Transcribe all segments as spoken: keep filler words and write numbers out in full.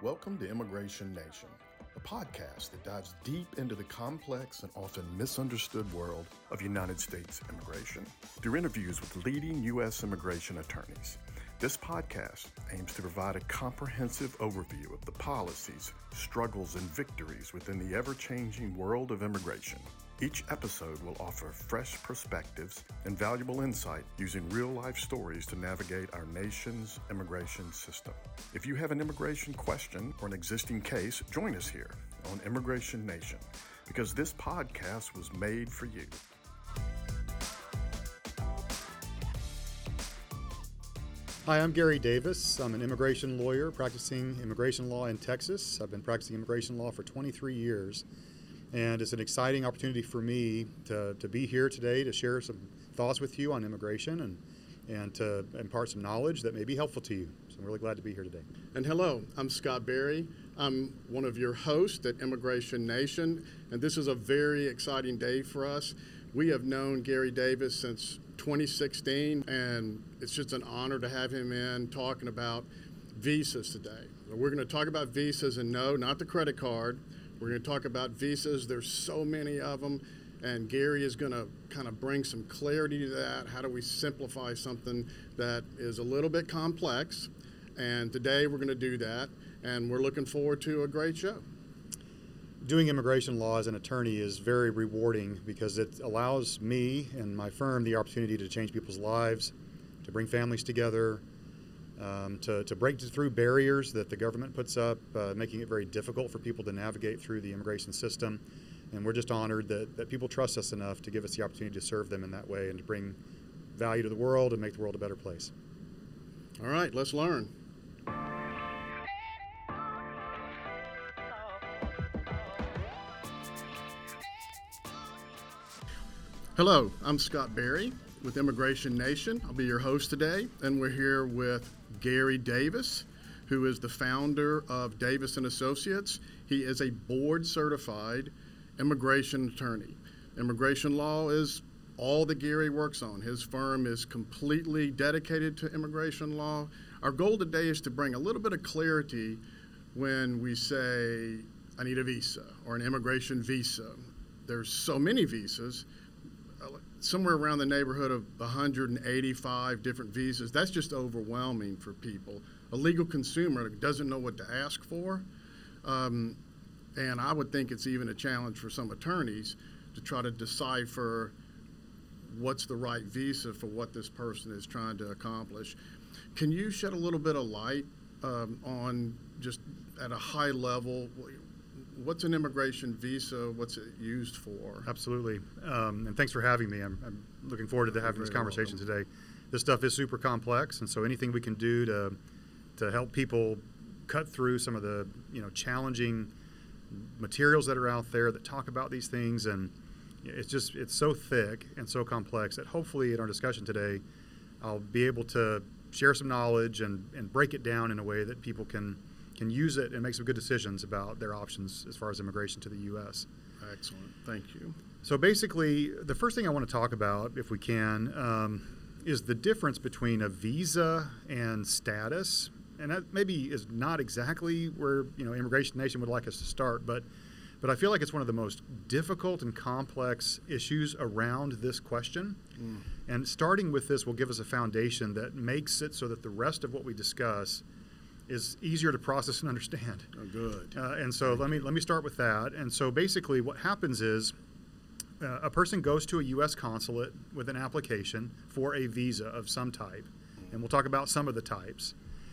Welcome to Immigration Nation, a podcast that dives deep into the complex and often misunderstood world of United States immigration through interviews with leading U S immigration attorneys. This podcast aims to provide a comprehensive overview of the policies, struggles, and victories within the ever-changing world of immigration. Each episode will offer fresh perspectives and valuable insight using real-life stories to navigate our nation's immigration system. If you have an immigration question or an existing case, join us here on Immigration Nation, because this podcast was made for you. Hi, I'm Gary Davis. I'm an immigration lawyer practicing immigration law in Texas. I've been practicing immigration law for twenty-three years, and it's an exciting opportunity for me to, to be here today to share some thoughts with you on immigration and, and to impart some knowledge that may be helpful to you. So I'm really glad to be here today. And hello, I'm Scott Berry. I'm one of your hosts at Immigration Nation, and this is a very exciting day for us. We have known Gary Davis since twenty sixteen, and it's just an honor to have him in talking about visas today. We're going to talk about visas, and no, not the credit card. We're going to talk about visas. There's so many of them, and Gary is going to kind of bring some clarity to that. How do we simplify something that is a little bit complex? And today we're going to do that, and we're looking forward to a great show. Doing immigration law as an attorney is very rewarding because it allows me and my firm the opportunity to change people's lives, to bring families together, um, to, to break through barriers that the government puts up, uh, making it very difficult for people to navigate through the immigration system. And we're just honored that, that people trust us enough to give us the opportunity to serve them in that way and to bring value to the world and make the world a better place. All right, let's learn. Hello, I'm Scott Berry with Immigration Nation. I'll be your host today, and we're here with Gary Davis, who is the founder of Davis and Associates. He is a board-certified immigration attorney. Immigration law is all that Gary works on. His firm is completely dedicated to immigration law. Our goal today is to bring a little bit of clarity when we say, I need a visa or an immigration visa. There's so many visas. Somewhere around the neighborhood of one hundred eighty-five different visas. That's just overwhelming for people. A legal consumer doesn't know what to ask for. Um, and I would think it's even a challenge for some attorneys to try to decipher what's the right visa for what this person is trying to accomplish. Can you shed a little bit of light um, on just at a high level, what's an immigration visa? What's it used for? Absolutely. Um, and thanks for having me. I'm, I'm looking forward to having this conversation today. This stuff is super complex, and so anything we can do to to help people cut through some of the you know challenging materials that are out there that talk about these things, and it's just it's so thick and so complex that hopefully in our discussion today I'll be able to share some knowledge and, and break it down in a way that people can can use it and make some good decisions about their options as far as immigration to the U S. Excellent. Thank you. So basically, the first thing I want to talk about, if we can, um, is the difference between a visa and status. And that maybe is not exactly where you know Immigration Nation would like us to start, but but I feel like it's one of the most difficult and complex issues around this question. Mm. And starting with this will give us a foundation that makes it so that the rest of what we discuss is easier to process and understand. Oh, good. Uh, and so let me let me start with that. And so basically what happens is uh, a person goes to a U S consulate with an application for a visa of some type. And we'll talk about some of the types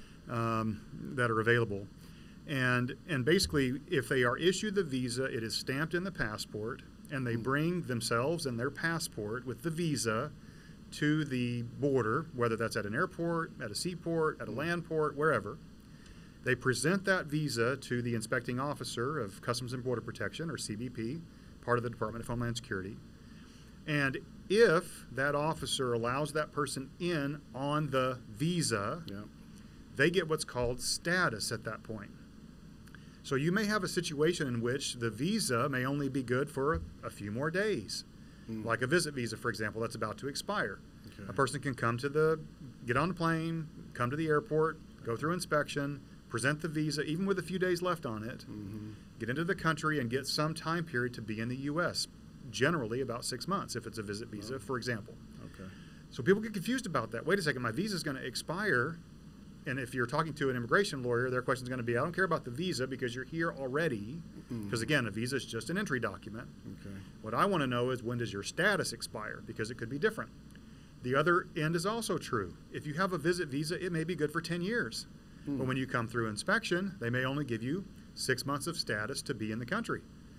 um, that are available. And and basically if they are issued the visa, it is stamped in the passport, and they bring themselves and their passport with the visa to the border, whether that's at an airport, at a seaport, at a land port, wherever. They present that visa to the inspecting officer of Customs and Border Protection, or C B P, part of the Department of Homeland Security. And if that officer allows that person in on the visa, yeah. they get what's called status at that point. So you may have a situation in which the visa may only be good for a few more days, mm. like a visit visa, for example, that's about to expire. Okay. A person can come to the, get on the plane, come to the airport, go through inspection, present the visa, even with a few days left on it, Mm-hmm. get into the country and get some time period to be in the U S, generally about six months if it's a visit visa, Oh. for example. Okay. So people get confused about that. Wait a second, my visa is going to expire. And if you're talking to an immigration lawyer, their question is going to be, I don't care about the visa because you're here already. Because, Mm. again, a visa is just an entry document. Okay. What I want to know is when does your status expire, because it could be different. The other end is also true. If you have a visit visa, it may be good for ten years. Mm. But when you come through inspection, they may only give you six months of status to be in the country.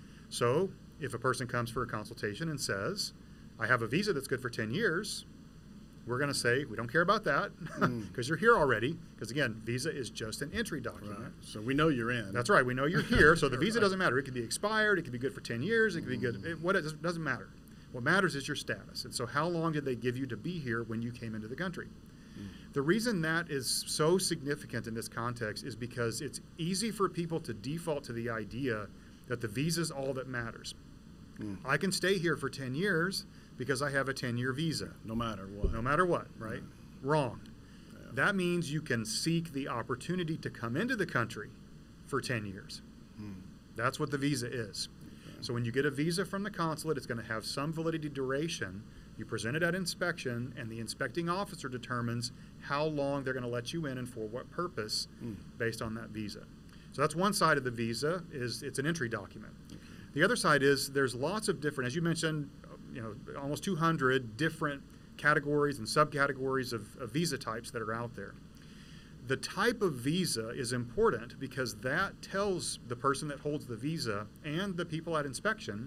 So if a person comes for a consultation and says, I have a visa that's good for ten years, we're going to say, we don't care about that because Mm. you're here already. Because, again, visa is just an entry document. Right. So we know you're in. That's right. We know you're here, so the visa Right. doesn't matter. It could be expired. It could be good for ten years. It could be good. It, what it doesn't- doesn't matter. What matters is your status. And so how long did they give you to be here when you came into the country? The reason that is so significant in this context is because it's easy for people to default to the idea that the visa is all that matters. Mm. I can stay here for ten years because I have a ten-year visa. No matter what. No matter what, right? Wrong. Yeah. That means you can seek the opportunity to come into the country for ten years. Mm. That's what the visa is. So when you get a visa from the consulate, it's going to have some validity duration. You present it at inspection, and the inspecting officer determines how long they're going to let you in and for what purpose Mm. based on that visa. So that's one side of the visa, is it's an entry document. The other side is there's lots of different, as you mentioned, you know, almost two hundred different categories and subcategories of, of visa types that are out there. The type of visa is important because that tells the person that holds the visa and the people at inspection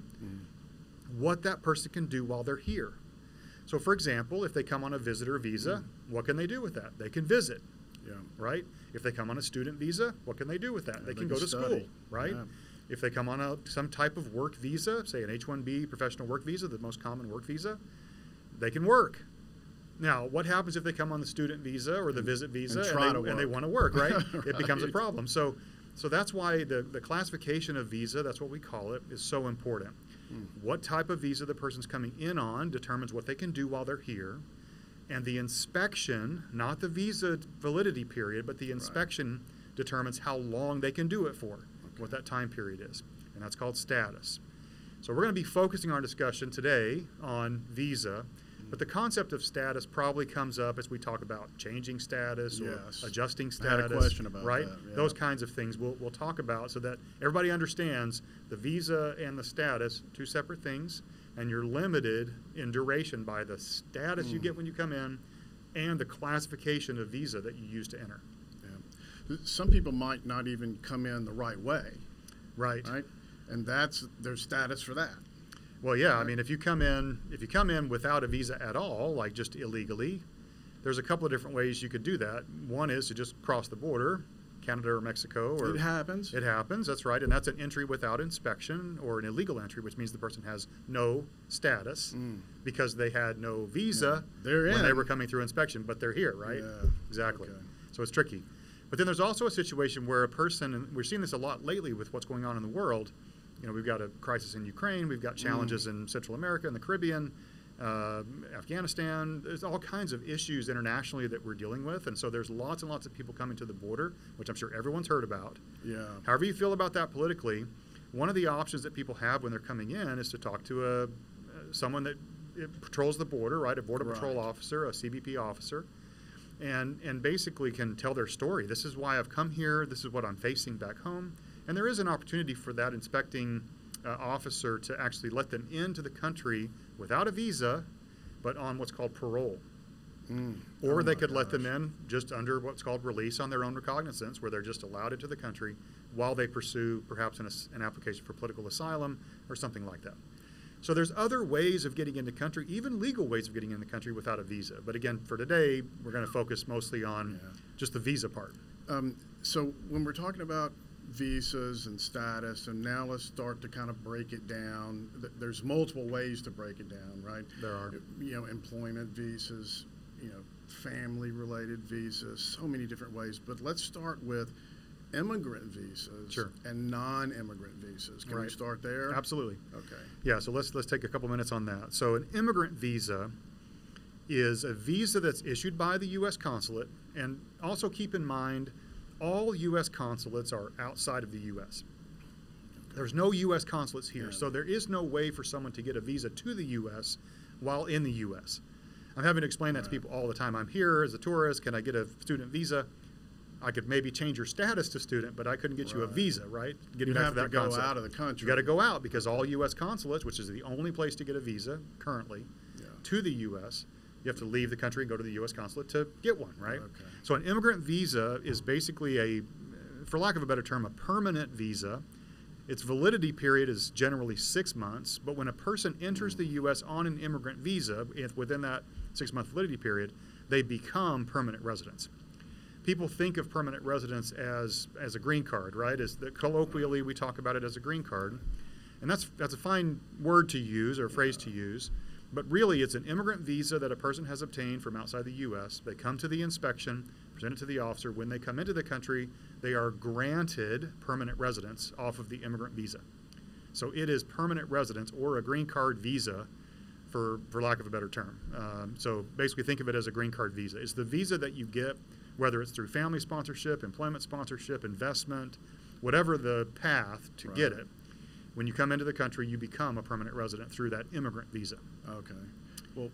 Mm. what that person can do while they're here. So, for example, if they come on a visitor visa, what can they do with that? They can visit, Yeah. right? If they come on a student visa, what can they do with that? Yeah, they they can can go to study. school, right? Yeah. If they come on a some type of work visa, say an H one B professional work visa, the most common work visa, they can work. Now, what happens if they come on the student visa or the visit visa and, try they, to and they work. want to work, right? It becomes a Right. problem. So, so that's why the, the classification of visa, that's what we call it, is so important. Mm. What type of visa the person's coming in on determines what they can do while they're here. And the inspection, not the visa validity period, but the inspection determines how long they can do it for, what that time period is. And that's called status. So we're going to be focusing our discussion today on visa, but the concept of status probably comes up as we talk about changing status or Yes. adjusting I status. had a question about right? that, yeah. Those kinds of things we'll, we'll talk about so that everybody understands the visa and the status, two separate things, and you're limited in duration by the status you Mm. get when you come in and the classification of visa that you use to enter. Yeah. Some people might not even come in the right way, Right. right? And that's their status for that. Well, yeah. I mean, if you come in, if you come in without a visa at all, like just illegally, there's a couple of different ways you could do that. One is to just cross the border, Canada or Mexico, or It happens. It happens. That's right, and that's an entry without inspection or an illegal entry, which means the person has no status Mm. because they had no visa Yeah. They're when they in. were coming through inspection, but they're here, right? Yeah. Exactly. Okay. So it's tricky. But then there's also a situation where a person, and we're seeing this a lot lately with what's going on in the world. You know, we've got a crisis in Ukraine, we've got challenges in Central America and the Caribbean, uh, Afghanistan. There's all kinds of issues internationally that we're dealing with, and so there's lots and lots of people coming to the border, which I'm sure everyone's heard about. Yeah. However you feel about that politically, one of the options that people have when they're coming in is to talk to a uh, someone that uh, patrols the border, right? A border patrol Right. officer, a C B P officer, and and basically can tell their story. This is why I've come here. This is what I'm facing back home. And there is an opportunity for that inspecting uh, officer to actually let them into the country without a visa, but on what's called parole. Mm. Or Oh they my could let gosh. them in just under what's called release on their own recognizance, where they're just allowed into the country while they pursue perhaps an, an application for political asylum or something like that. So there's other ways of getting into country, even legal ways of getting in the country without a visa. But again, for today, we're going to focus mostly on Yeah. just the visa part. Um, so when we're talking about visas and status, and now let's start to kind of break it down. Th- There's multiple ways to break it down, right? There are. You know, employment visas, you know, family-related visas, so many different ways. But let's start with immigrant visas Sure. and non-immigrant visas. Can we Right. start there? Absolutely. Okay. Yeah, so let's let's take a couple minutes on that. So an immigrant visa is a visa that's issued by the U S consulate, and also keep in mind all U S consulates are outside of the U S. There's no U S consulates here, Yeah. so there is no way for someone to get a visa to the U S while in the U S. I'm having to explain that to Right. people all the time. I'm here as a tourist. Can I get a student visa? I could maybe change your status to student, but I couldn't get you a Right. visa, right? Getting You back have to to that go concept. out of the country. You got to go out because all U S consulates, which is the only place to get a visa currently Yeah. to the U S, you have to leave the country and go to the U S consulate to get one, right? Okay. So an immigrant visa is basically a, for lack of a better term, a permanent visa. Its validity period is generally six months, but when a person enters the U S on an immigrant visa, if within that six-month validity period, they become permanent residents. People think of permanent residence as as a green card, right? As the, colloquially, we talk about it as a green card, and that's that's a fine word to use or phrase to use, but really it's an immigrant visa that a person has obtained from outside the U S. They come to the inspection, present it to the officer. When they come into the country, they are granted permanent residence off of the immigrant visa. So it is permanent residence or a green card visa, for for lack of a better term. Um, so basically, think of it as a green card visa. It's the visa that you get, whether it's through family sponsorship, employment sponsorship, investment, whatever the path to get Right. it. When you come into the country, you become a permanent resident through that immigrant visa. Okay. Well,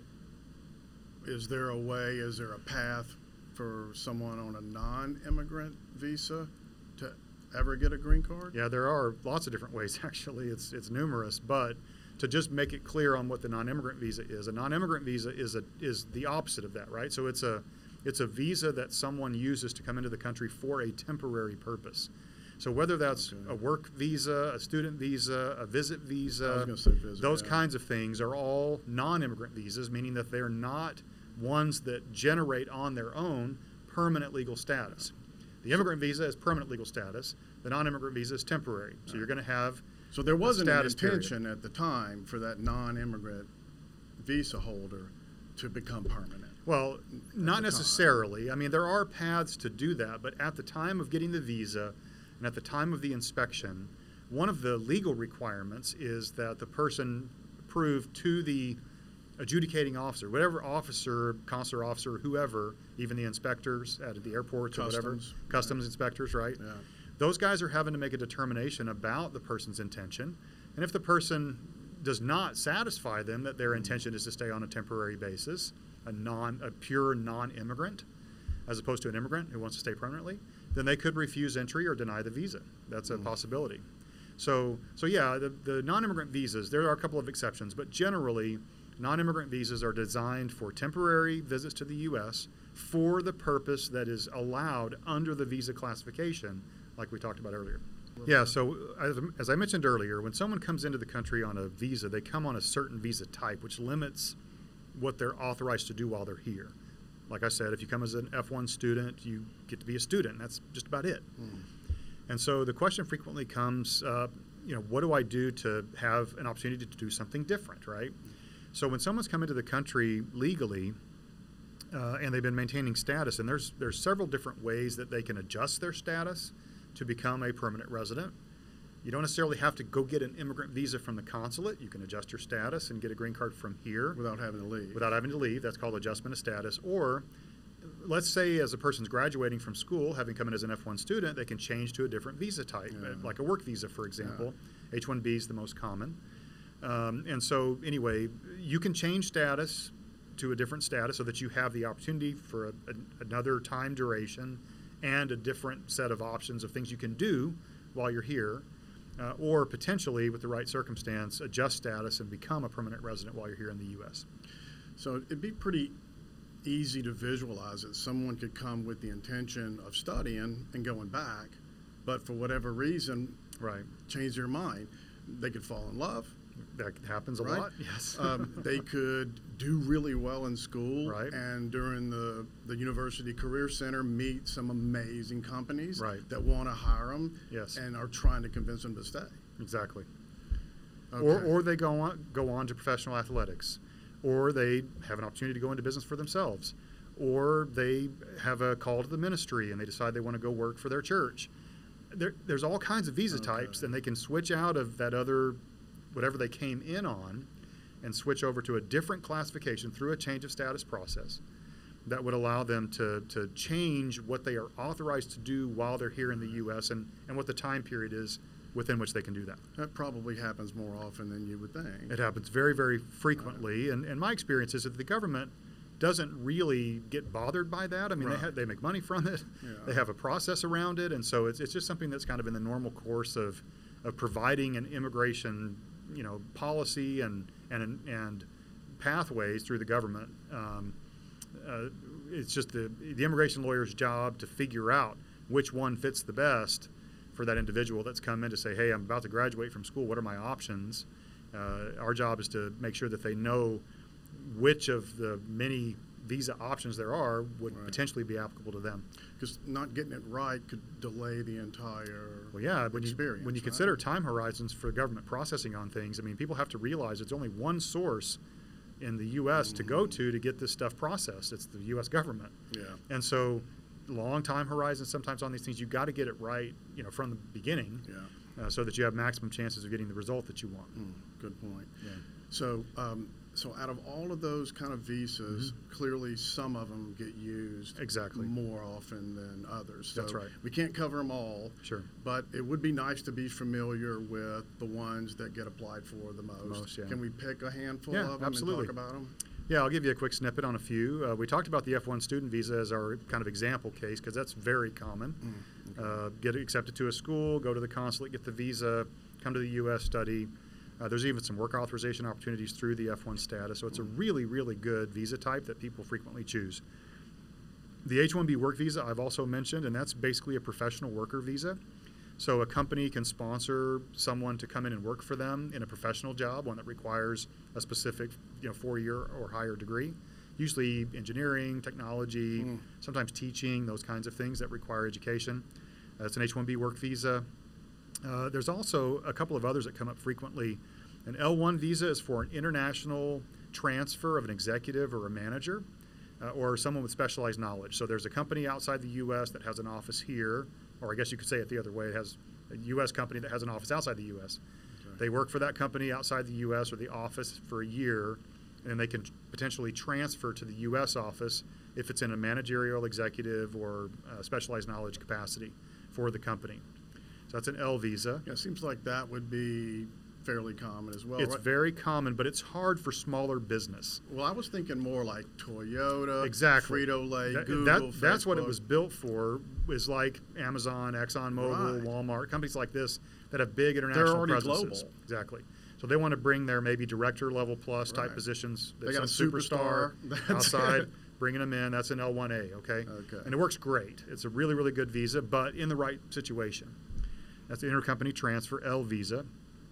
is there a way, is there a path for someone on a non-immigrant visa to ever get a green card? Yeah, there are lots of different ways, actually. It's it's numerous, but to just make it clear on what the non-immigrant visa is, a non-immigrant visa is a is the opposite of that, right? So it's a it's a visa that someone uses to come into the country for a temporary purpose. So whether that's Okay. a work visa, a student visa, a visit visa, I was gonna say visit, those yeah. kinds of things are all non-immigrant visas, meaning that they're not ones that generate on their own permanent legal status. The immigrant visa is permanent legal status. The non-immigrant visa is temporary. So you're going to have So there wasn't an status period. intention at the time for that non-immigrant visa holder to become permanent. Well, not time. necessarily. I mean, there are paths to do that, but at the time of getting the visa and at the time of the inspection, one of the legal requirements is that the person prove to the adjudicating officer, whatever officer, consular officer, whoever, even the inspectors at the airports or whatever, Customs, customs inspectors, right? Yeah. Those guys are having to make a determination about the person's intention. And if the person does not satisfy them that their intention is to stay on a temporary basis, a non, a pure non-immigrant, as opposed to an immigrant who wants to stay permanently, then they could refuse entry or deny the visa. That's a Mm. possibility. So, so yeah, the, the non-immigrant visas, there are a couple of exceptions, but generally, non-immigrant visas are designed for temporary visits to the U S for the purpose that is allowed under the visa classification, like we talked about earlier. Yeah, so as, as I mentioned earlier, when someone comes into the country on a visa, they come on a certain visa type, which limits what they're authorized to do while they're here. Like I said, if you come as an F one student, you get to be a student. That's just about it. Mm. And so the question frequently comes, uh, you know, what do I do to have an opportunity to do something different, right? So when someone's come into the country legally uh, and they've been maintaining status, and there's there's several different ways that they can adjust their status to become a permanent resident. You don't necessarily have to go get an immigrant visa from the consulate. You can adjust your status and get a green card from here Without having to leave. without having to leave. That's called adjustment of status. Or let's say as a person's graduating from school, having come in as an F one student, they can change to a different visa type, Yeah. like a work visa, for example. H one B is the most common. Um, and so anyway, you can change status to a different status so that you have the opportunity for a, a, another time duration and a different set of options of things you can do while you're here. Uh, or potentially, with the right circumstance, adjust status and become a permanent resident while you're here in the U S. So it'd be pretty easy to visualize that someone could come with the intention of studying and going back, but for whatever reason, Right. change their mind. They could fall in love. That happens a Right. lot, yes. Um, they could do really well in school, Right. and during the, the University Career Center meet some amazing companies Right. that want to hire them Yes. and are trying to convince them to stay. Exactly. Okay. Or, or they go on go on to professional athletics, or they have an opportunity to go into business for themselves, or they have a call to the ministry and they decide they want to go work for their church. There, there's all kinds of visa Okay. types, and they can switch out of that other, whatever they came in on, and switch over to a different classification through a change of status process. that would allow them to, to change what they are authorized to do while they're here in the U S and, and what the time period is within which they can do that. That probably happens more often than you would think. It happens very, very frequently. And, and my experience is that the government doesn't really get bothered by that. I mean, Right. they, ha- they make money from it. Yeah. They have a process around it. And so it's, it's just something that's kind of in the normal course of, of providing an immigration, you know, policy and, and, and pathways through the government. Um, uh, it's just the, the immigration lawyer's job to figure out which one fits the best for that individual that's come in to say, hey, I'm about to graduate from school. What are my options? Uh, our job is to make sure that they know which of the many visa options there are would Right. potentially potentially be applicable to them. Because not getting it right could delay the entire Well, yeah, when you, experience. when you right? consider time horizons for government processing on things, I mean, people have to realize it's only one source in the U S to go to to get this stuff processed. It's the U S government. Yeah. And so long time horizons sometimes on these things, you got to get it right, you know, from the beginning Yeah. uh, so that you have maximum chances of getting the result that you want. Mm, good point. Yeah. So, um, so out of all of those kind of visas, clearly some of them get used Exactly. more often than others. So That's right. We can't cover them all. Sure. But it would be nice to be familiar with the ones that get applied for the most. most, yeah. Can we pick a handful Yeah, of them absolutely. and talk about them? Yeah, I'll give you a quick snippet on a few. Uh, we talked about the F one student visa as our kind of example case because that's very common. Uh, get accepted to a school, go to the consulate, get the visa, come to the U S, study. Uh, there's even some work authorization opportunities through the F one status. So it's a really, really good visa type that people frequently choose. The H one B work visa I've also mentioned, and that's basically a professional worker visa. So a company can sponsor someone to come in and work for them in a professional job, one that requires a specific, you know, four-year or higher degree. Usually engineering, technology, Mm. sometimes teaching, those kinds of things that require education. Uh, it's an H one B work visa. Uh, there's also a couple of others that come up frequently. An L one visa is for an international transfer of an executive or a manager uh, or someone with specialized knowledge. So there's a company outside the U S that has an office here, or I guess you could say it the other way. It has a U S company that has an office outside the U S. Okay. They work for that company outside the U S or the office for a year, and they can potentially transfer to the U S office if it's in a managerial, executive, or uh, specialized knowledge capacity for the company. So that's an L visa. Yeah, it seems like that would be fairly common as well. It's right? very common, but it's hard for smaller business. Well, I was thinking more like Toyota, Exactly. Frito-Lay, That- Google, that- that's what it Facebook. was built for, is like Amazon, ExxonMobil, Right. Walmart, companies like this that have big international already presences. global. Exactly. So they want to bring their maybe director level plus type Right. positions. They It's got a superstar. That's outside, it. bringing them in. That's an L one A, okay? Okay. And it works great. It's a really, really good visa, but in the right situation. That's the intercompany transfer, L visa.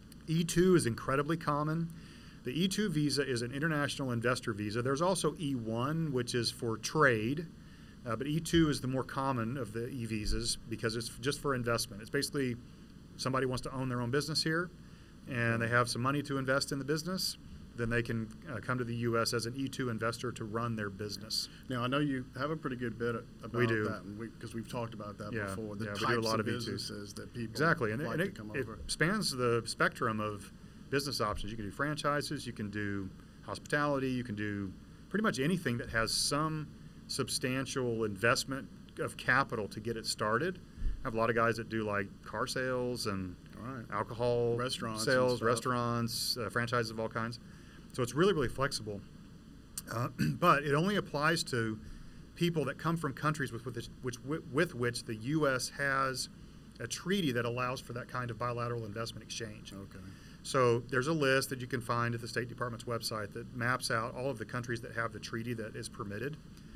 E two is incredibly common. The E two visa is an international investor visa. There's also E one, which is for trade, uh, but E two is the more common of the E visas because it's just for investment. It's basically somebody wants to own their own business here, and they have some money to invest in the business, then they can uh, come to the U S as an E two investor to run their business. Now, I know you have a pretty good bit about We do. that, because we, have talked about that Yeah, before. The yeah, we types do a lot of of E two. businesses that people Exactly, and, it- like and to it, come it over. spans the spectrum of business options. You can do franchises, you can do hospitality, you can do pretty much anything that has some substantial investment of capital to get it started. I have a lot of guys that do like car sales and All right. alcohol Restaurants and sales, stuff. restaurants, uh, franchises of all kinds. So it's really, really flexible. Uh, but it only applies to people that come from countries with, with, which, which, with which the U S has a treaty that allows for that kind of bilateral investment exchange. Okay. So there's a list that you can find at the State Department's website that maps out all of the countries that have the treaty that is permitted.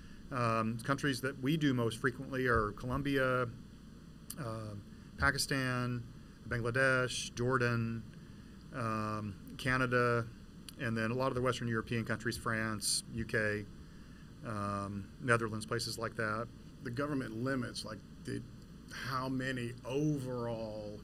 Um, countries that we do most frequently are Colombia, uh, Pakistan, Bangladesh, Jordan, um, Canada, and then a lot of the Western European countries, France, U K, um, Netherlands, places like that. The government limits, like the, how many overall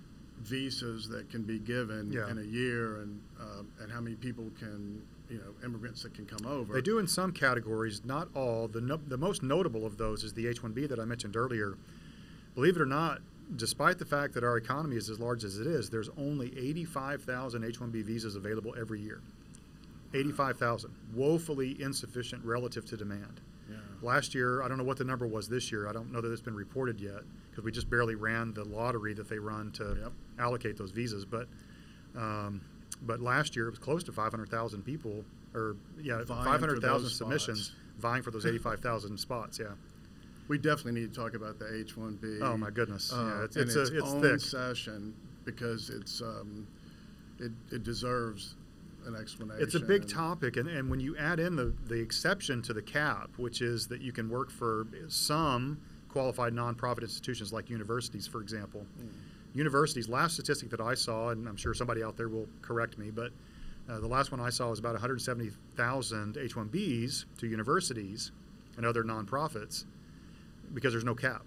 visas that can be given Yeah. in a year, and uh, and how many people can, you know, immigrants that can come over. They do in some categories, not all. The, no, the most notable of those is the H one B that I mentioned earlier. Believe it or not, despite the fact that our economy is as large as it is, there's only eighty-five thousand H one B visas available every year. eighty-five thousand. Woefully insufficient relative to demand. Yeah. Last year, I don't know what the number was this year. I don't know that it's been reported yet because we just barely ran the lottery that they run to Yep. allocate those visas. But um, but last year it was close to five hundred thousand people, or yeah, Vying for five hundred thousand those submissions spots. vying for those eighty-five thousand spots. Yeah. We definitely need to talk about the H one B. Oh my goodness. Uh, yeah, it's in it's, its, a, it's own thick. session because it's um, it it deserves an explanation. It's a big and- topic, and, and when you add in the, the exception to the cap, which is that you can work for some qualified nonprofit institutions like universities, for example. Mm. Universities, last statistic that I saw, and I'm sure somebody out there will correct me, but uh, the last one I saw was about one hundred seventy thousand H one Bs to universities and other nonprofits because there's no cap,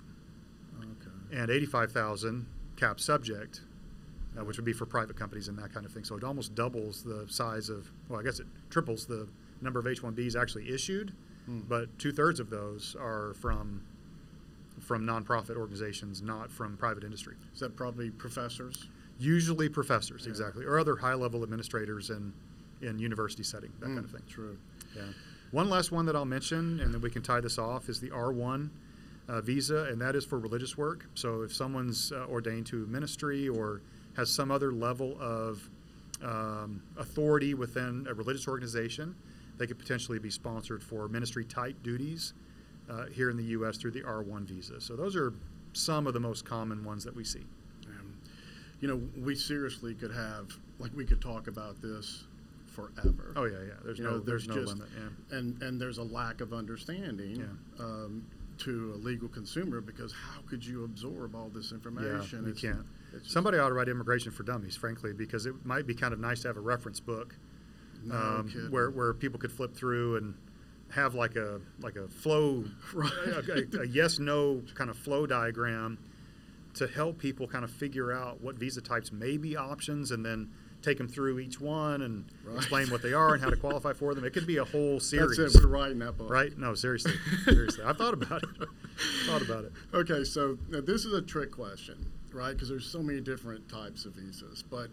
Okay. and eighty-five thousand cap subject, uh, which would be for private companies and that kind of thing. So it almost doubles the size of, well, I guess it triples the number of H one Bs actually issued, Hmm. but two-thirds of those are from from nonprofit organizations, not from private industry. Is that probably professors? Usually professors, Yeah. exactly, or other high-level administrators in, in university setting, that Mm, kind of thing. True. Yeah. One last one that I'll mention, and then we can tie this off, is the R one uh, visa, and that is for religious work. So if someone's uh, ordained to ministry or has some other level of um, authority within a religious organization, they could potentially be sponsored for ministry-type duties uh, here in the U S through the R one visa. So those are some of the most common ones that we see. Um, you know, we seriously could have, like, we could talk about this forever. Oh, yeah, yeah. There's You no, know, there's, there's no just- limit. Yeah. And and there's a lack of understanding Yeah. um, to a legal consumer because how could you absorb all this information? Yeah, you It's- can't. it's just- Somebody ought to write Immigration for Dummies, frankly, because it might be kind of nice to have a reference book No um, kidding. where where people could flip through and have like a like a flow, Right. a, a, a yes/no kind of flow diagram to help people kind of figure out what visa types may be options, and then take them through each one and Right. explain what they are and how to qualify for them. It could be a whole series. That's it. We're writing that book. Right? No, seriously, seriously. I've thought about it. thought about it. Okay, so now this is a trick question, right? Because there's so many different types of visas, but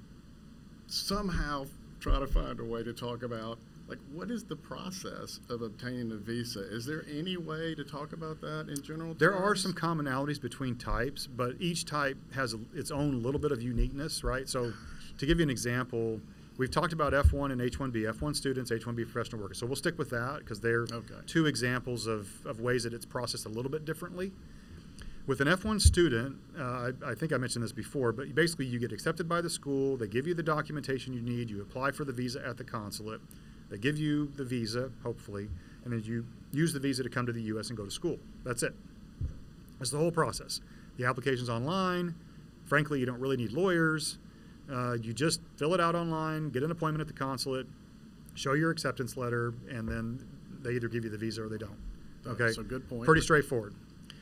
somehow try to find a way to talk about, like, what is the process of obtaining a visa? Is there any way to talk about that in general There are terms? some commonalities between types, but each type has a, its own little bit of uniqueness, right? So to give you an example, we've talked about F one and H one B, F one students, H one B professional workers. So we'll stick with that because they're Okay. two examples of, of ways that it's processed a little bit differently. With an F one student, uh, I, I think I mentioned this before, but basically you get accepted by the school, they give you the documentation you need, you apply for the visa at the consulate, they give you the visa, hopefully, and then you use the visa to come to the U S and go to school. That's it. That's the whole process. The application's online. Frankly, you don't really need lawyers. Uh, you just fill it out online, get an appointment at the consulate, show your acceptance letter, and then they either give you the visa or they don't. Okay? So good point. Pretty straightforward.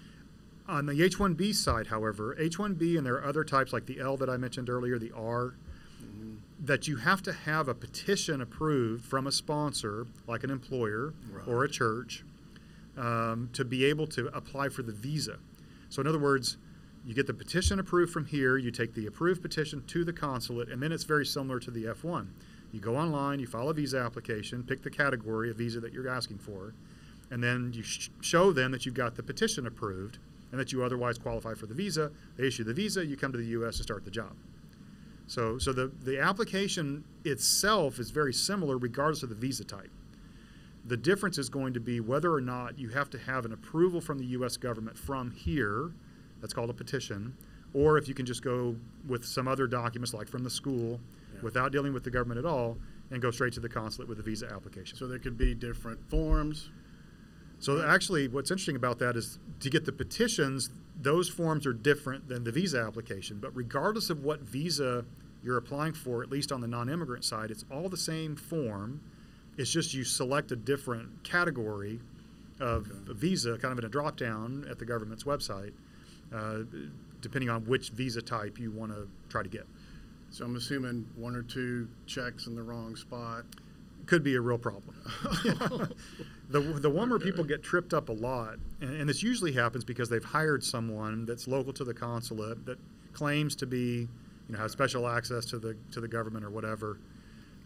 On the H one B side, however, H one B and there are other types like the L that I mentioned earlier, the R, Mhm. that you have to have a petition approved from a sponsor, like an employer or a Right. church, um, to be able to apply for the visa. So in other words, you get the petition approved from here, you take the approved petition to the consulate, and then it's very similar to the F one. You go online, you file a visa application, pick the category of visa that you're asking for, and then you sh- show them that you've got the petition approved and that you otherwise qualify for the visa. They issue the visa, you come to the U S and start the job. So, so the, the application itself is very similar regardless of the visa type. The difference is going to be whether or not you have to have an approval from the U S government from here, that's called a petition, or if you can just go with some other documents like from the school Yeah. without dealing with the government at all and go straight to the consulate with the visa application. So there could be different forms. So actually, what's interesting about that is to get the petitions, those forms are different than the visa application. But regardless of what visa you're applying for, at least on the non-immigrant side, it's all the same form. It's just you select a different category of Okay. a visa, kind of in a drop-down at the government's website, uh, depending on which visa type you want to try to get. So I'm assuming one or two checks in the wrong spot. Could be a real problem. the the one where people get tripped up a lot, and, and this usually happens because they've hired someone that's local to the consulate that claims to be, you know, has special access to the to the government or whatever,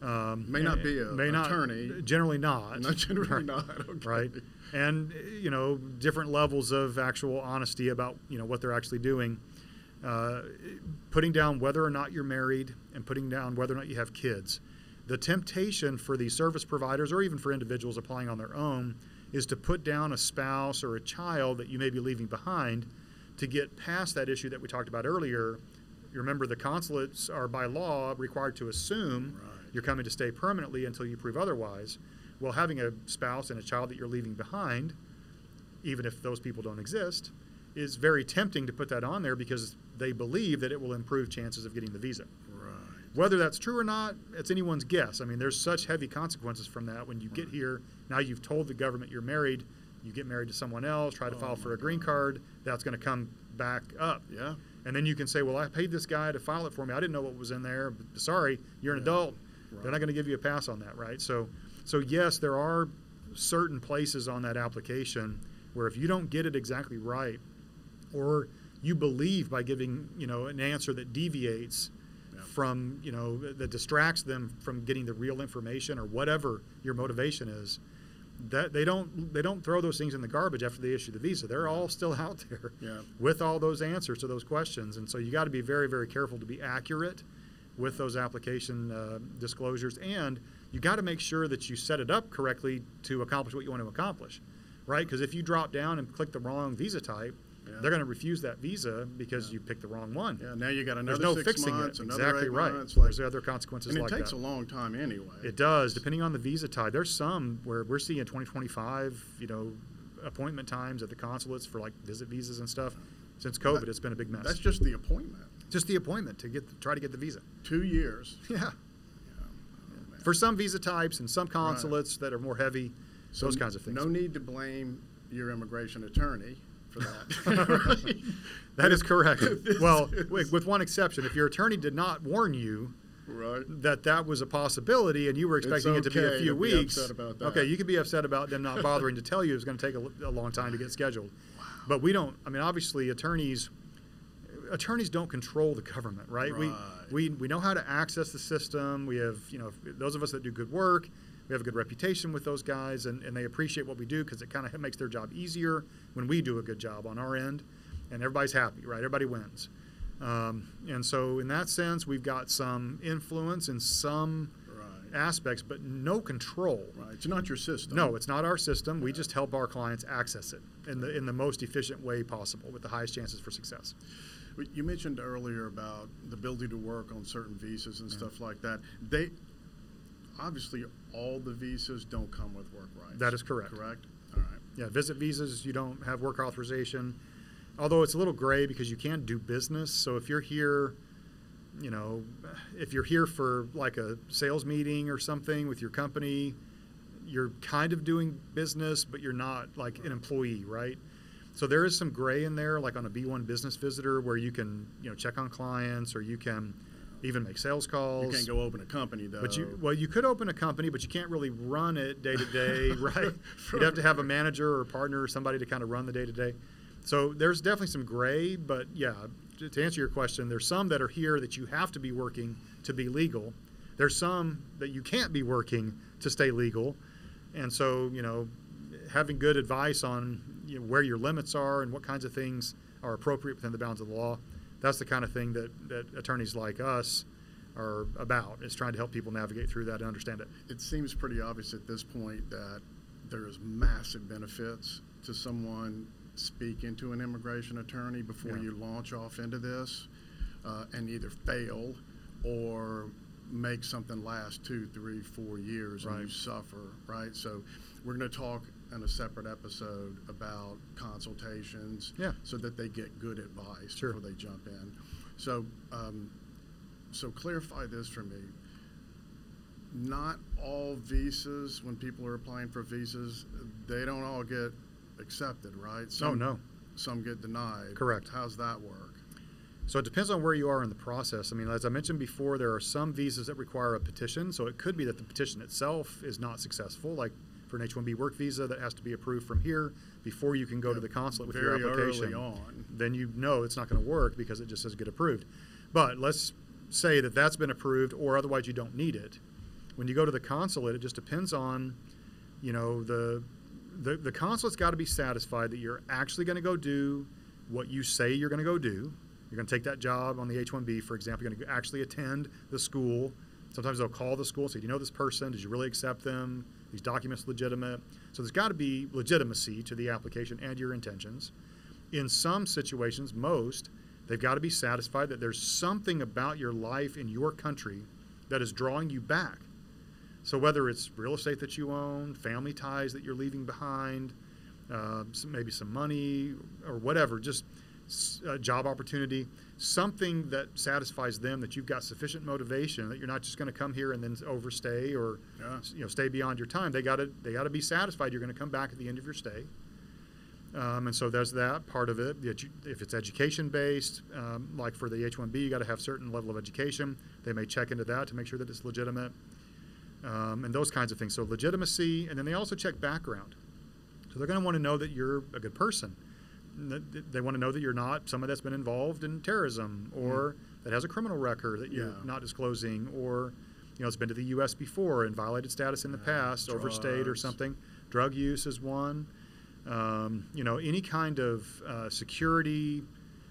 Um, May not be a may not, attorney. Generally not. Not generally right, not. Okay. Right. And, you know, different levels of actual honesty about, you know, what they're actually doing. Uh, putting down whether or not you're married and putting down whether or not you have kids. The temptation for these service providers or even for individuals applying on their own is to put down a spouse or a child that you may be leaving behind to get past that issue that we talked about earlier. You remember the consulates are by law required to assume Right. you're coming to stay permanently until you prove otherwise. Well, having a spouse and a child that you're leaving behind, even if those people don't exist, is very tempting to put that on there because they believe that it will improve chances of getting the visa. Right. Whether that's true or not, it's anyone's guess. I mean, there's such heavy consequences from that. When you get here, now you've told the government you're married, you get married to someone else, try to Oh file for my a green God. card, that's going to come back up. Yeah. And then you can say, well, I paid this guy to file it for me. I didn't know what was in there. But sorry, you're an Yeah. adult. Right. They're not going to give you a pass on that, right? So, so yes, there are certain places on that application where if you don't get it exactly right, or you believe by giving, you know, an answer that deviates Yeah. from, you know, that distracts them from getting the real information or whatever your motivation is, that they don't they don't throw those things in the garbage after they issue the visa. They're all still out there Yeah. with all those answers to those questions. And so you got to be very, very careful to be accurate with those application uh, disclosures. And you got to make sure that you set it up correctly to accomplish what you want to accomplish, right? Because if you drop down and click the wrong visa type, Yeah. they're going to refuse that visa because Yeah. you picked the wrong one. Yeah. Now you got another There's no six fixing months, it. another Exactly eight right. months. Like, There's other consequences and it like takes that. a long time anyway. It does, depending on the visa type. There's some where we're seeing twenty twenty-five, you know, appointment times at the consulates for like visit visas and stuff. Since COVID, That- it's been a big mess. That's just the appointment. just the appointment to get try to get the visa. Two years. Yeah. Yeah. Oh, man. For some visa types and some consulates that are more heavy, So those kinds of things. No need to blame your immigration attorney for that. That is correct. This Well, is- with with one exception, if your attorney did not warn you Right. that that was a possibility and you were expecting it to be a okay few to be weeks, upset about that. okay, you could be upset about them not bothering to tell you it was going to take a, l- a long time to get scheduled. But we don't, I mean, obviously attorneys, attorneys don't control the government, right? Right. We, we, we know how to access the system. We have, you know, those of us that do good work, we have a good reputation with those guys, and, and they appreciate what we do because it kind of makes their job easier when we do a good job on our end, and everybody's happy, right? Everybody wins. Um, and so in that sense, we've got some influence in some Right. aspects, but no control. Right. It's not your system. No, it's not our system. We just help our clients access it in the in the most efficient way possible with the highest chances for success. You mentioned earlier about the ability to work on certain visas and stuff like that. They obviously all the visas don't come with work rights. That is correct. Correct. All right. Yeah, visit visas, you don't have work authorization. Although it's a little gray because you can do business. So if you're here, you know, if you're here for like a sales meeting or something with your company, you're kind of doing business, but you're not like an employee, right? So there is some gray in there, like on a B one business visitor, where you can, you know, check on clients or you can even make sales calls. You can't go open a company though. But you, well, you could open a company, but you can't really run it day to day, right? You'd have to have a manager or a partner or somebody to kind of run the day to day. So there's definitely some gray, but yeah, to, to answer your question, there's some that are here that you have to be working to be legal. There's some that you can't be working to stay legal. And so, you know, having good advice on, you know, where your limits are and what kinds of things are appropriate within the bounds of the law, that's the kind of thing that, that attorneys like us are about, is trying to help people navigate through that and understand it. It seems pretty obvious at this point that there is massive benefits to someone speaking to an immigration attorney before Yeah. you launch off into this uh, and either fail or make something last two, three, four years and you Right. suffer, right? So we're going to talk in a separate episode about consultations Yeah. so that they get good advice Sure. before they jump in. So, um, so clarify this for me. Not all visas, when people are applying for visas, they don't all get accepted, right? Some, no. Some get denied. Correct. How's that work? So it depends on where you are in the process. I mean, as I mentioned before, there are some visas that require a petition. So it could be that the petition itself is not successful, like for an H one B work visa that has to be approved from here before you can go to the consulate with Very your application. early on. Then you know it's not going to work because it just says get approved. But let's say that that's been approved or otherwise you don't need it. when you go to the consulate, it just depends on, you know, the the, the consulate's got to be satisfied that you're actually going to go do what you say you're going to go do. You're going to take that job on the H one B, for example. You're going to actually attend the school. Sometimes they'll call the school and say, do you know this person? Did you really accept them? These documents legitimate? So there's got to be legitimacy to the application and your intentions. In some situations, most, they've got to be satisfied that there's something about your life in your country that is drawing you back. So whether it's real estate that you own, family ties that you're leaving behind, uh, some, maybe some money or whatever, just a job opportunity, something that satisfies them that you've got sufficient motivation that you're not just going to come here and then overstay or Yeah. you know stay beyond your time. They got to they got to be satisfied you're going to come back at the end of your stay. Um, and so there's that part of it. If it's education based, um, like for the H one B, you got to have certain level of education. They may check into that to make sure that it's legitimate, um, and those kinds of things. So legitimacy, and then they also check background. So they're going to want to know that you're a good person. They want to know that you're not someone that's been involved in terrorism or mm. that has a criminal record that you're yeah. not disclosing, or you know, has been to the U S before and violated status in the yeah, past, drugs. overstayed or something. Drug use is one. Um, you know, any kind of uh, security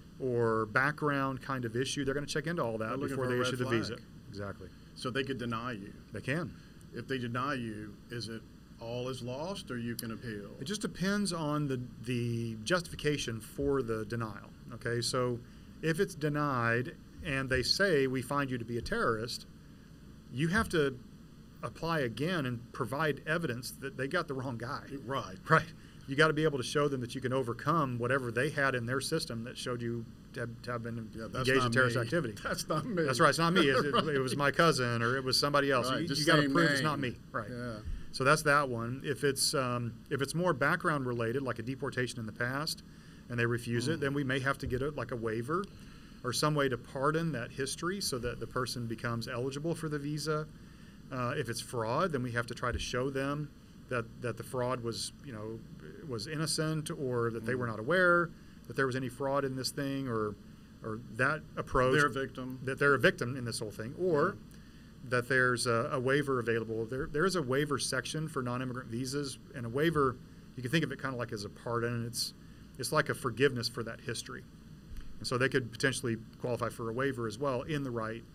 or background kind of issue, they're going to check into all that before they issue the flag. visa. Exactly. So they could deny you. They can. If they deny you, is it all is lost, or you can appeal? It just depends on the the justification for the denial. Okay, so if it's denied and they say we find you to be a terrorist, you have to apply again and provide evidence that they got the wrong guy. Right. Right. You got to be able to show them that you can overcome whatever they had in their system that showed you to have, to have been Yeah, that's engaged in not terrorist me. activity. That's not me. That's right. It's not me. It, it, Right. it was my cousin or it was somebody else. Right, You, just you got to same prove it's name. not me. Right. Yeah. So that's that one. If it's um, if it's more background related, like a deportation in the past, and they refuse Mm. it, then we may have to get a, like a waiver or some way to pardon that history so that the person becomes eligible for the visa. Uh, if it's fraud, then we have to try to show them that, that the fraud was, you know, was innocent, or that they were not aware that there was any fraud in this thing, or or that approach. They're a victim. That they're a victim in this whole thing, or that there's a, a waiver available. There there is a waiver section for non-immigrant visas, and a waiver, you can think of it kind of like as a pardon. It's it's like a forgiveness for that history, and so they could potentially qualify for a waiver as well in the right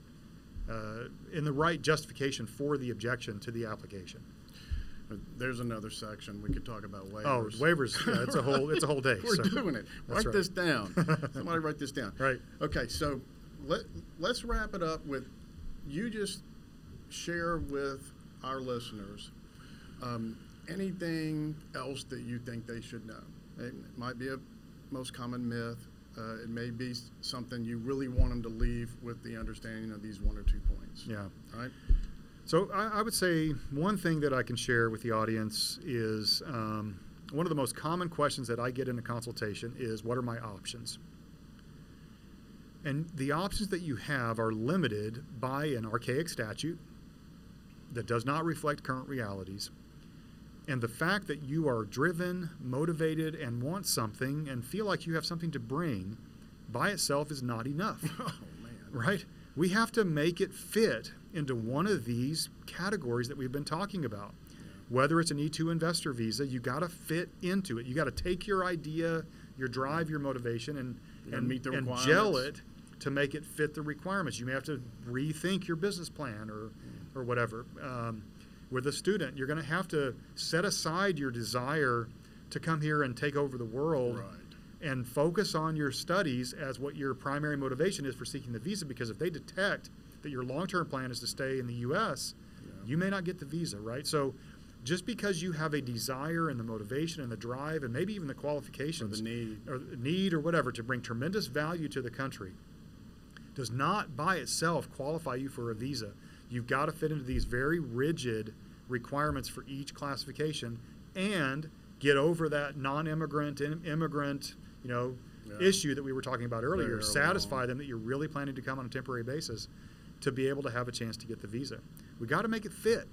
uh, in the right justification for the objection to the application. There's another section we could talk about waivers. Oh, waivers! Yeah, it's a whole it's a whole day. We're so. doing it. That's Write right. this down. Somebody write this down. Right. Okay, so let let's wrap it up with you just share with our listeners um, anything else that you think they should know. It might be a most common myth. Uh, it may be something you really want them to leave with the understanding of these one or two points. Yeah. All right. So I, I would say one thing that I can share with the audience is um, one of the most common questions that I get in a consultation is, what are my options? And the options that you have are limited by an archaic statute that does not reflect current realities. And the fact that you are driven, motivated, and want something and feel like you have something to bring by itself is not enough. Oh, man. Right? We have to make it fit into one of these categories that we've been talking about. Whether it's an E two investor visa, you got to fit into it. You got to take your idea, your drive, your motivation, and You gotta and, meet the and requirements. gel it to make it fit the requirements. You may have to rethink your business plan or or whatever. Um, with a student, you're going to have to set aside your desire to come here and take over the world. Right. And focus on your studies as what your primary motivation is for seeking the visa, because if they detect that your long-term plan is to stay in the U S, Yeah. you may not get the visa, right? So just because you have a desire and the motivation and the drive and maybe even the qualifications Or the need. or need or whatever to bring tremendous value to the country does not by itself qualify you for a visa. You've got to fit into these very rigid requirements for each classification and get over that non-immigrant, im- immigrant, you know, Yeah. issue that we were talking about earlier. Very Satisfy long. them that you're really planning to come on a temporary basis to be able to have a chance to get the visa. We got to make it fit.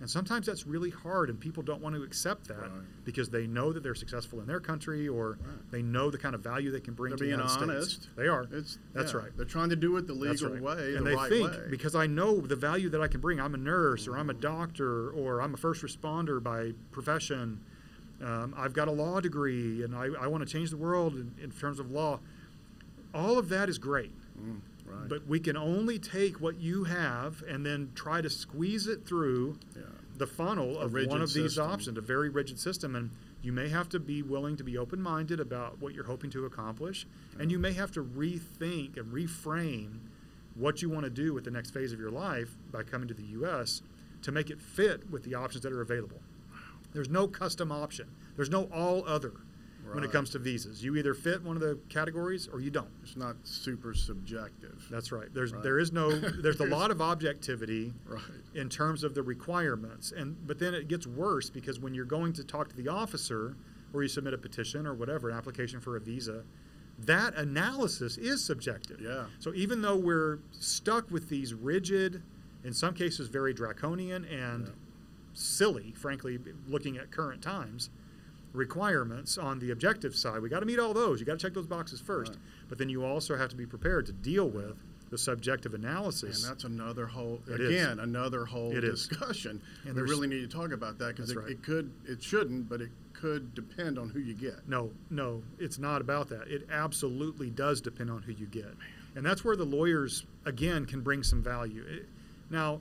And sometimes that's really hard, and people don't want to accept that Right. because they know that they're successful in their country, or Right. they know the kind of value they can bring They're to the being United honest. States. They are. It's, That's yeah, right. They're trying to do it the That's legal right. way, and the they right think way. because I know the value that I can bring. I'm a nurse, or I'm a doctor, or I'm a first responder by profession. Um, I've got a law degree, and I, I want to change the world in, in terms of law. All of that is great. Mm, right. But we can only take what you have and then try to squeeze it through yeah. the funnel of rigid one of these system. options, a very rigid system. And you may have to be willing to be open-minded about what you're hoping to accomplish. And you may have to rethink and reframe what you want to do with the next phase of your life by coming to the U S to make it fit with the options that are available. There's no custom option. There's no all other when it Right. comes to visas. You either fit one of the categories or you don't. It's not super subjective. That's right. There's Right. there is no there's a lot of objectivity Right. in terms of the requirements, and but then it gets worse because when you're going to talk to the officer or you submit a petition or whatever, an application for a visa, that analysis is subjective. Yeah. So even though we're stuck with these rigid, in some cases very draconian and Yeah. silly, frankly, looking at current times, requirements on the objective side, we got to meet all those. You got to check those boxes first. Right. But then you also have to be prepared to deal with the subjective analysis. And that's another whole, It is. again, another whole It is. discussion. And we there's- really need to talk about that because That's it, right. it could, it shouldn't, but it could depend on who you get. No, no, it's not about that. It absolutely does depend on who you get. And that's where the lawyers, again, can bring some value. It, now,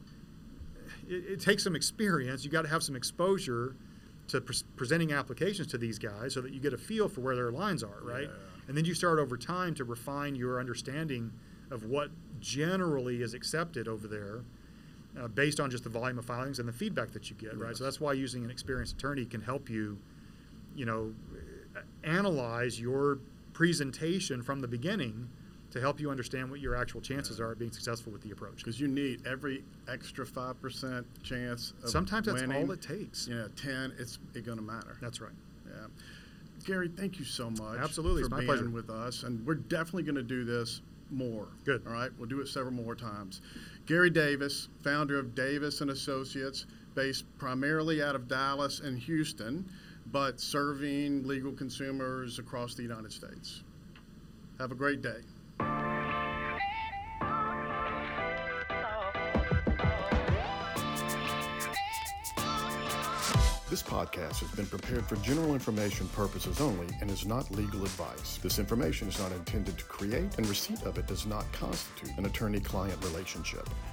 it, it takes some experience. You got to have some exposure to pres presenting applications to these guys so that you get a feel for where their lines are, right? Yeah. And then you start over time to refine your understanding of what generally is accepted over there uh, based on just the volume of filings and the feedback that you get, right? Yes. So that's why using an experienced attorney can help you, you know, analyze your presentation from the beginning to help you understand what your actual chances Yeah. are at being successful with the approach. Because you need every extra five percent chance of Sometimes that's winning. all it takes. You know, ten, it's it going to matter. That's right. Yeah. Gary, thank you so much. Absolutely, for it's my being pleasure. with us, and we're definitely going to do this more. Good. All right, we'll do it several more times. Gary Davis, founder of Davis and Associates, based primarily out of Dallas and Houston, but serving legal consumers across the United States. Have a great day. This podcast has been prepared for general information purposes only and is not legal advice. This information is not intended to create, and receipt of it does not constitute an attorney-client relationship.